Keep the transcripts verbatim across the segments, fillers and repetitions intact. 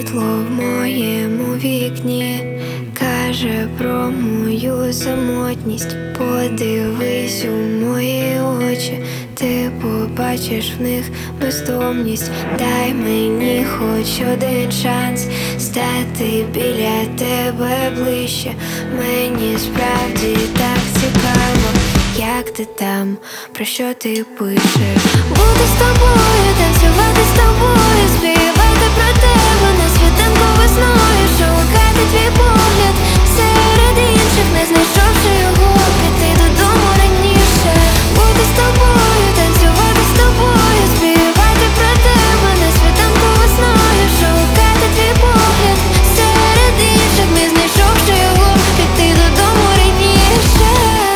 Світло в моєму вікні каже про мою самотність. Подивись у мої очі, ти побачиш в них бездомність. Дай мені хоч один шанс стати біля тебе ближче. Мені справді так цікаво, як ти там, про що ти пишеш. Бути з тобою, танцювати з тобою, співати про тебе на світанку весною, шукати твій погляд серед інших, не знайшовши його, піти додому раніше. Бути з тобою, танцювати з тобою, співати про тебе на світанку весною, шукати твій погляд серед інших, не знайшовши його, піти додому раніше.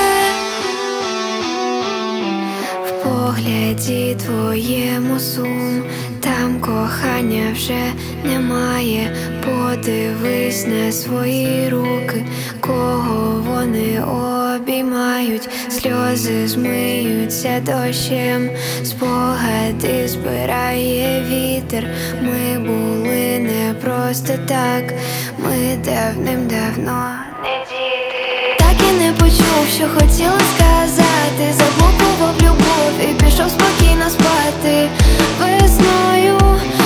В погляді твоєму сум, там кохання вже немає. Подивись на свої руки, кого вони обіймають. Сльози змиються дощем, спогади збирає вітер. Ми були не просто так, ми давним-давно не діти. Так і не почув, що хотіла сказати, заблукував любов і пішов спокійно спати. Весною